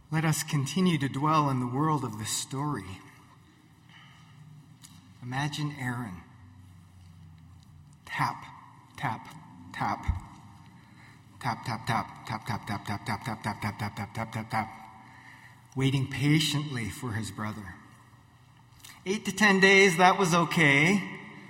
Let us continue to dwell in the world of this story. Imagine Aaron. Tap, tap, tap. Tap, tap, tap, tap, tap, tap, tap, tap, tap, tap, tap, tap, tap, tap, tap, tap. Waiting patiently for his brother. 8 to 10 days, that was okay.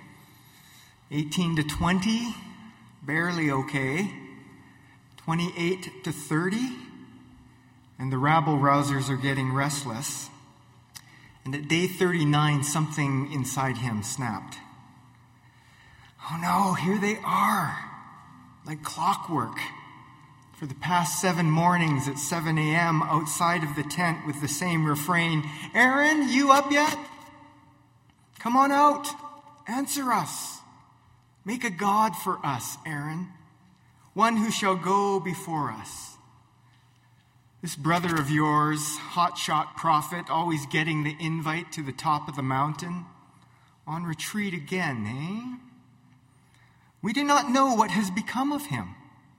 18 to 20, barely okay. 28 to 30, and the rabble-rousers are getting restless. And at day 39, something inside him snapped. Oh no, here they are, like clockwork. For the past 7 mornings at 7 a.m. outside of the tent with the same refrain, Aaron, you up yet? Come on out. Answer us. Make a God for us, Aaron. One who shall go before us. This brother of yours, hotshot prophet, always getting the invite to the top of the mountain, on retreat again, eh? We do not know what has become of him.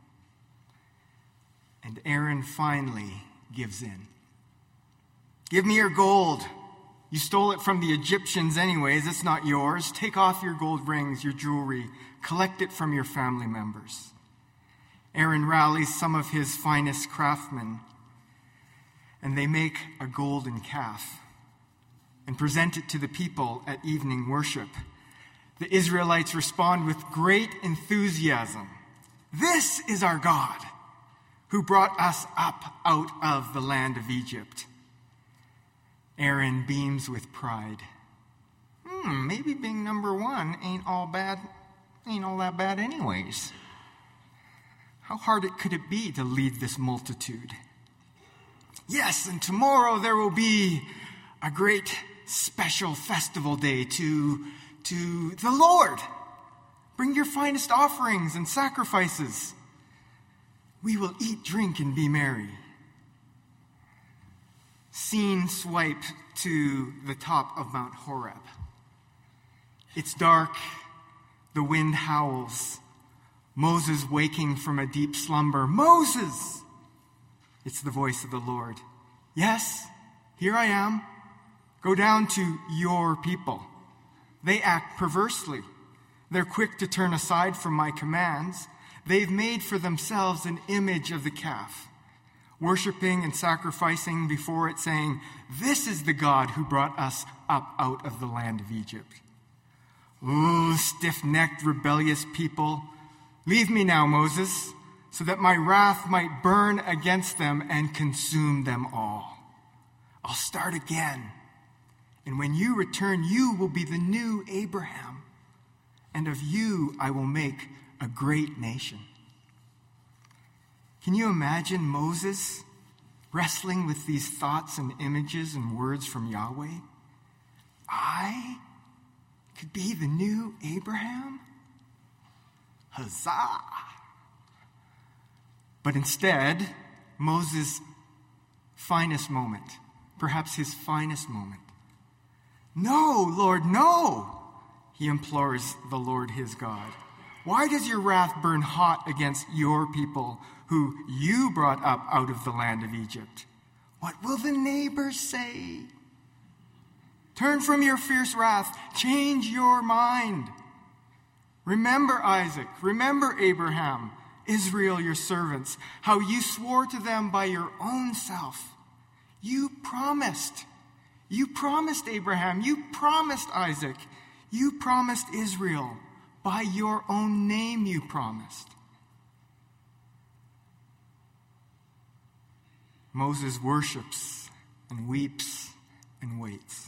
And Aaron finally gives in. Give me your gold. You stole it from the Egyptians anyways. It's not yours. Take off your gold rings, your jewelry. Collect it from your family members. Aaron rallies some of his finest craftsmen, and they make a golden calf and present it to the people at evening worship. The Israelites respond with great enthusiasm. This is our God, who brought us up out of the land of Egypt. Aaron beams with pride. Maybe being number one ain't all that bad anyways. How hard could it be to lead this multitude? Yes, and tomorrow there will be a great special festival day to the Lord. Bring your finest offerings and sacrifices. We will eat, drink, and be merry. Scene swipe to the top of Mount Horeb. It's dark. The wind howls. Moses waking from a deep slumber. Moses! It's the voice of the Lord. Yes, here I am. Go down to your people. They act perversely. They're quick to turn aside from my commands. They've made for themselves an image of the calf, worshiping and sacrificing before it, saying, this is the God who brought us up out of the land of Egypt. Ooh, stiff-necked, rebellious people. Leave me now, Moses, so that my wrath might burn against them and consume them all. I'll start again. And when you return, you will be the new Abraham. And of you I will make a great nation. Can you imagine Moses wrestling with these thoughts and images and words from Yahweh? I could be the new Abraham? Huzzah! But instead, Moses' finest moment, perhaps his finest moment. No, Lord, no, he implores the Lord his God. Why does your wrath burn hot against your people who you brought up out of the land of Egypt? What will the neighbors say? Turn from your fierce wrath. Change your mind. Remember Isaac. Remember Abraham, Israel, your servants, how you swore to them by your own self. You promised. You promised Abraham. You promised Isaac. You promised Israel. By your own name you promised. Moses worships and weeps and waits.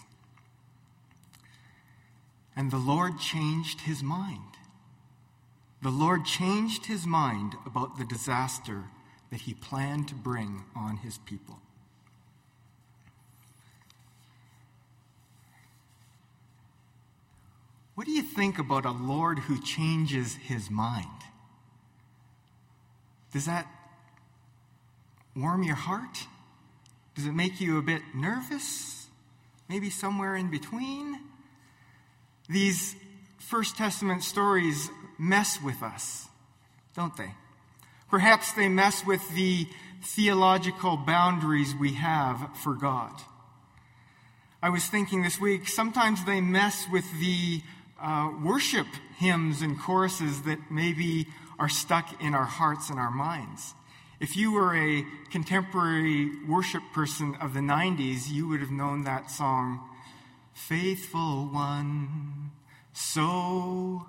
And the Lord changed his mind. The Lord changed his mind about the disaster that he planned to bring on his people. What do you think about a Lord who changes his mind? Does that warm your heart? Does it make you a bit nervous? Maybe somewhere in between? These First Testament stories mess with us, don't they? Perhaps they mess with the theological boundaries we have for God. I was thinking this week, sometimes they mess with the worship hymns and choruses that maybe are stuck in our hearts and our minds. If you were a contemporary worship person of the 90s, you would have known that song, Faithful One, so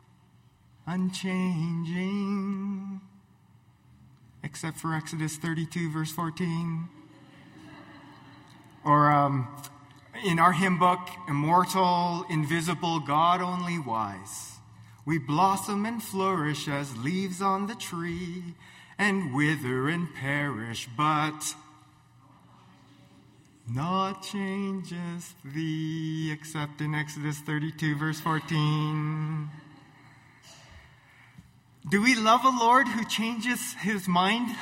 unchanging, except for Exodus 32, verse 14. Or in our hymn book, Immortal, Invisible, God Only Wise, we blossom and flourish as leaves on the tree, and wither and perish, but naught changes thee, except in Exodus 32, verse 14. Do we love a Lord who changes his mind?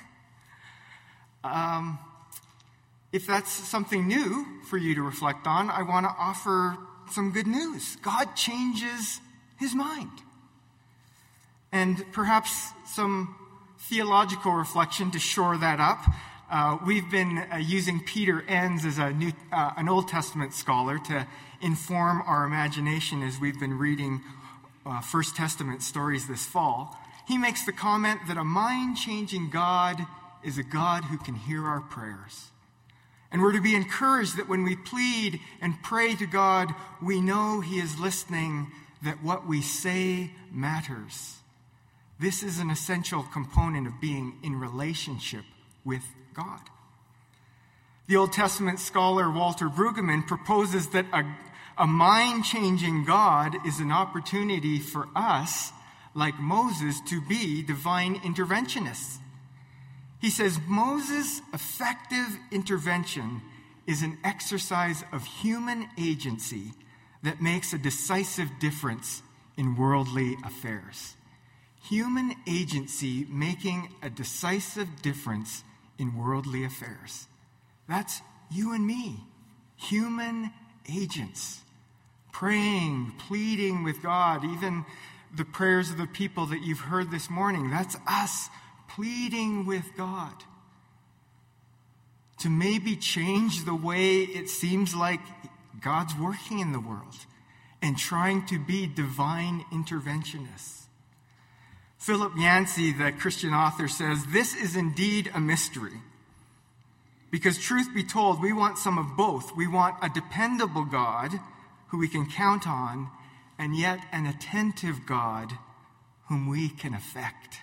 If that's something new for you to reflect on, I want to offer some good news. God changes his mind. And perhaps some theological reflection to shore that up. We've been using Peter Enns as an Old Testament scholar to inform our imagination as we've been reading First Testament stories this fall. He makes the comment that a mind-changing God is a God who can hear our prayers. And we're to be encouraged that when we plead and pray to God, we know he is listening, that what we say matters. This is an essential component of being in relationship with God. The Old Testament scholar Walter Brueggemann proposes that a mind-changing God is an opportunity for us, like Moses, to be divine interventionists. He says Moses' effective intervention is an exercise of human agency that makes a decisive difference in worldly affairs. Human agency making a decisive difference in worldly affairs. That's you and me, human agents, praying, pleading with God. Even the prayers of the people that you've heard this morning, that's us pleading with God to maybe change the way it seems like God's working in the world and trying to be divine interventionists. Philip Yancey, the Christian author, says, this is indeed a mystery. Because truth be told, we want some of both. We want a dependable God who we can count on, and yet an attentive God whom we can affect.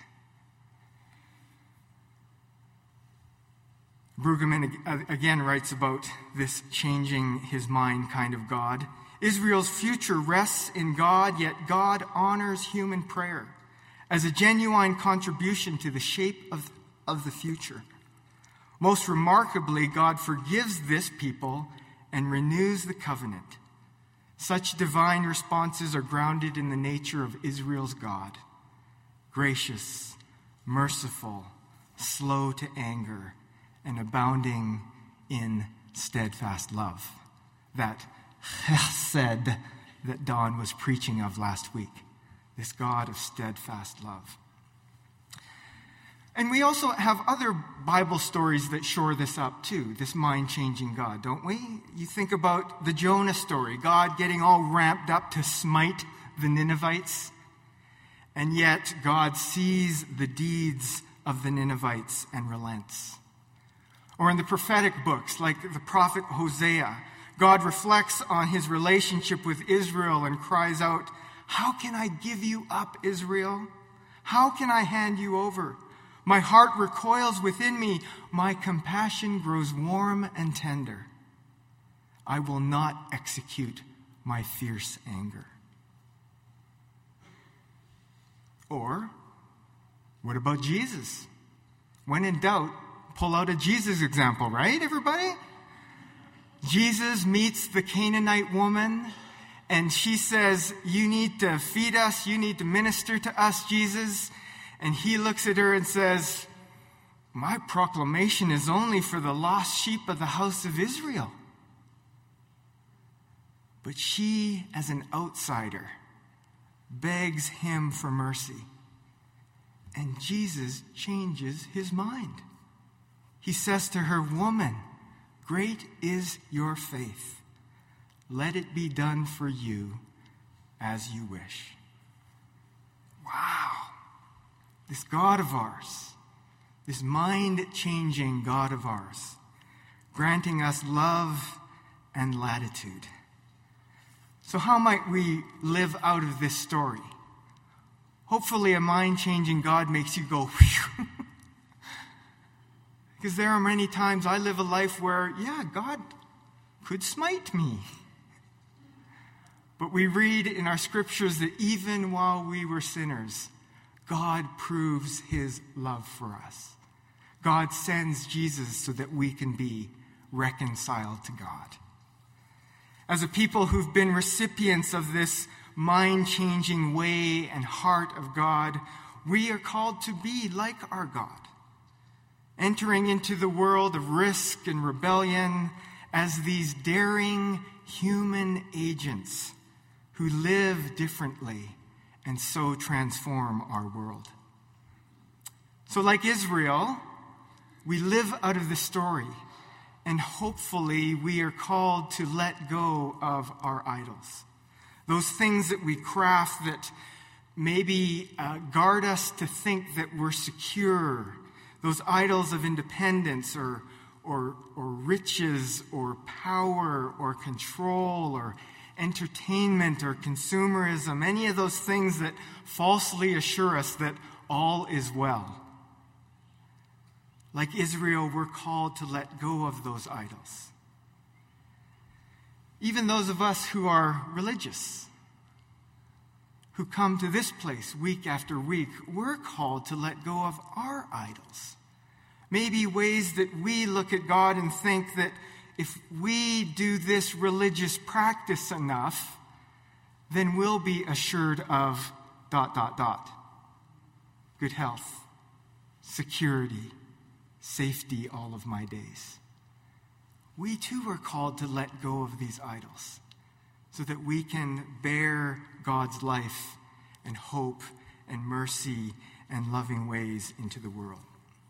Brueggemann again writes about this changing his mind kind of God. Israel's future rests in God, yet God honors human prayer as a genuine contribution to the shape of the future. Most remarkably, God forgives this people and renews the covenant. Such divine responses are grounded in the nature of Israel's God, gracious, merciful, slow to anger, and abounding in steadfast love. That chesed that Don was preaching of last week. This God of steadfast love. And we also have other Bible stories that shore this up too, this mind-changing God, don't we? You think about the Jonah story, God getting all ramped up to smite the Ninevites, and yet God sees the deeds of the Ninevites and relents. Or in the prophetic books, like the prophet Hosea, God reflects on his relationship with Israel and cries out, "How can I give you up, Israel? How can I hand you over? My heart recoils within me. My compassion grows warm and tender. I will not execute my fierce anger." Or, what about Jesus? When in doubt, pull out a Jesus example, right, everybody? Jesus meets the Canaanite woman, and she says, "You need to feed us, you need to minister to us, Jesus." And he looks at her and says, "My proclamation is only for the lost sheep of the house of Israel." But she, as an outsider, begs him for mercy. And Jesus changes his mind. He says to her, "Woman, great is your faith. Let it be done for you as you wish." Wow. This God of ours, this mind-changing God of ours, granting us love and latitude. So how might we live out of this story? Hopefully a mind-changing God makes you go, whew. Because there are many times I live a life where, God could smite me. But we read in our scriptures that even while we were sinners, God proves his love for us. God sends Jesus so that we can be reconciled to God. As a people who've been recipients of this mind-changing way and heart of God, we are called to be like our God, entering into the world of risk and rebellion as these daring human agents who live differently and so transform our world. So like Israel, we live out of the story, and hopefully we are called to let go of our idols. Those things that we craft that maybe guard us to think that we're secure. Those idols of independence or riches or power or control or entertainment or consumerism. Any of those things that falsely assure us that all is well. Like Israel, we're called to let go of those idols. Even those of us who are religious, who come to this place week after week, we're called to let go of our idols. Maybe ways that we look at God and think that if we do this religious practice enough, then we'll be assured of ... good health, security, safety all of my days. We too are called to let go of these idols so that we can bear God's life and hope and mercy and loving ways into the world.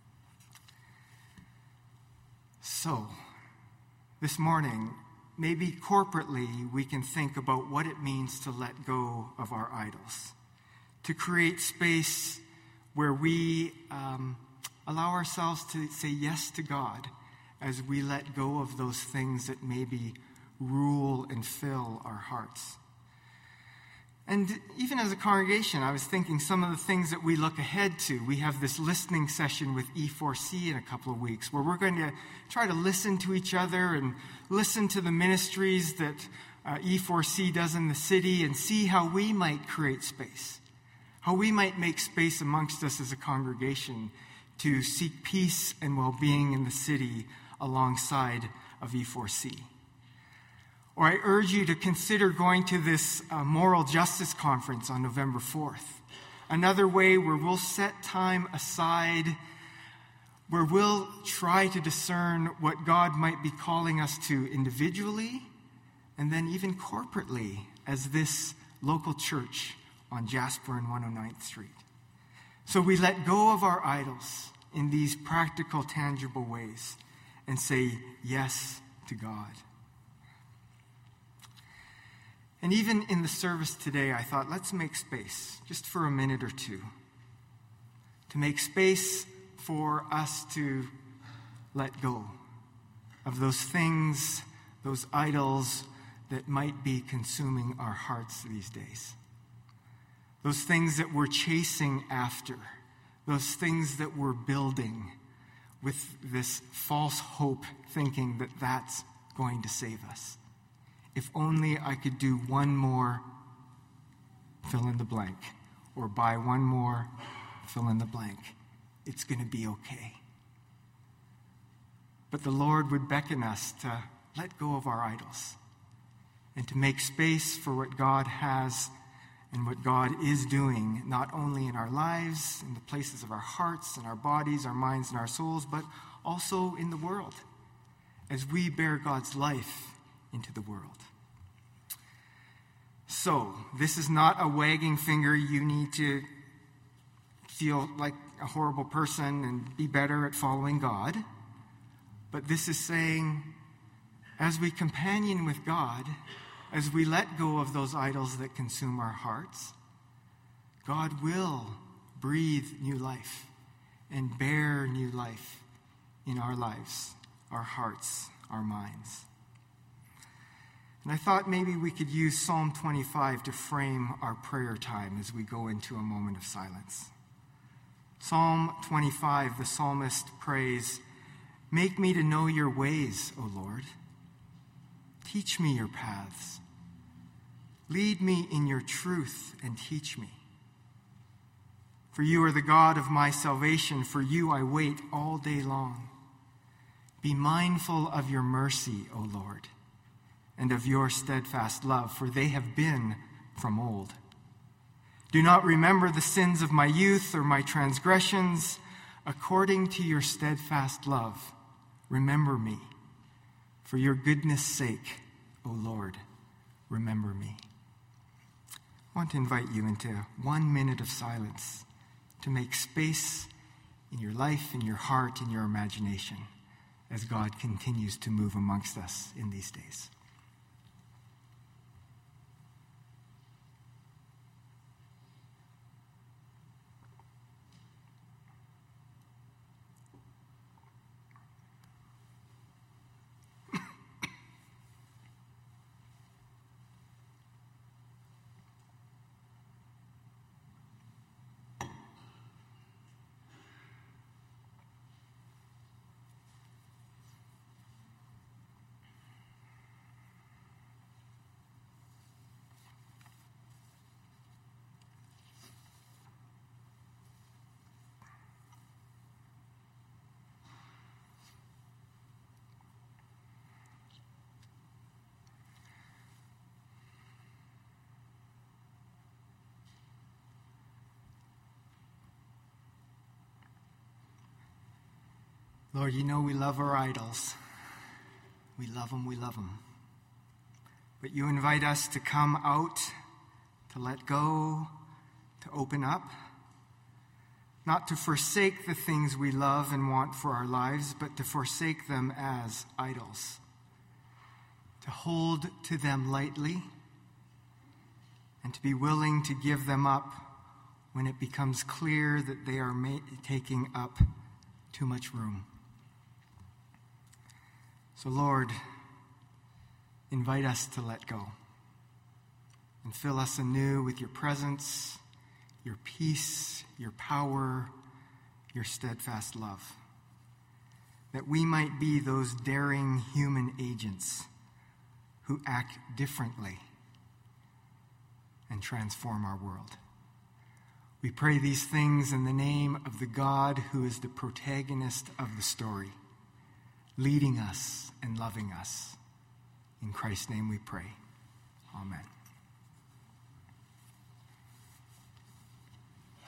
So, this morning, maybe corporately we can think about what it means to let go of our idols, to create space where we allow ourselves to say yes to God as we let go of those things that maybe rule and fill our hearts. And even as a congregation, I was thinking some of the things that we look ahead to. We have this listening session with E4C in a couple of weeks where we're going to try to listen to each other and listen to the ministries that E4C does in the city and see how we might create space, how we might make space amongst us as a congregation to seek peace and well-being in the city alongside of E4C. Or I urge you to consider going to this Moral Justice Conference on November 4th. Another way where we'll set time aside, where we'll try to discern what God might be calling us to individually and then even corporately as this local church on Jasper and 109th Street. So we let go of our idols in these practical, tangible ways and say yes to God. And even in the service today, I thought, let's make space, just for a minute or two, to make space for us to let go of those things, those idols that might be consuming our hearts these days. Those things that we're chasing after, those things that we're building with this false hope, thinking that that's going to save us. If only I could do one more fill in the blank, or buy one more fill in the blank, it's going to be okay. But the Lord would beckon us to let go of our idols and to make space for what God has and what God is doing, not only in our lives, in the places of our hearts and our bodies, our minds and our souls, but also in the world as we bear God's life into the world. So, this is not a wagging finger. You need to feel like a horrible person and be better at following God. But this is saying, as we companion with God, as we let go of those idols that consume our hearts, God will breathe new life and bear new life in our lives, our hearts, our minds. And I thought maybe we could use Psalm 25 to frame our prayer time as we go into a moment of silence. Psalm 25, the psalmist prays, "Make me to know your ways, O Lord. Teach me your paths. Lead me in your truth and teach me. For you are the God of my salvation. For you I wait all day long. Be mindful of your mercy, O Lord, and of your steadfast love, for they have been from old. Do not remember the sins of my youth or my transgressions. According to your steadfast love, remember me. For your goodness' sake, O Lord, remember me." I want to invite you into 1 minute of silence to make space in your life, in your heart, in your imagination, as God continues to move amongst us in these days. Lord, you know we love our idols. We love them, we love them. But you invite us to come out, to let go, to open up, not to forsake the things we love and want for our lives, but to forsake them as idols, to hold to them lightly, and to be willing to give them up when it becomes clear that they are taking up too much room. So, Lord, invite us to let go and fill us anew with your presence, your peace, your power, your steadfast love, that we might be those daring human agents who act differently and transform our world. We pray these things in the name of the God who is the protagonist of the story, leading us and loving us. In Christ's name we pray. Amen.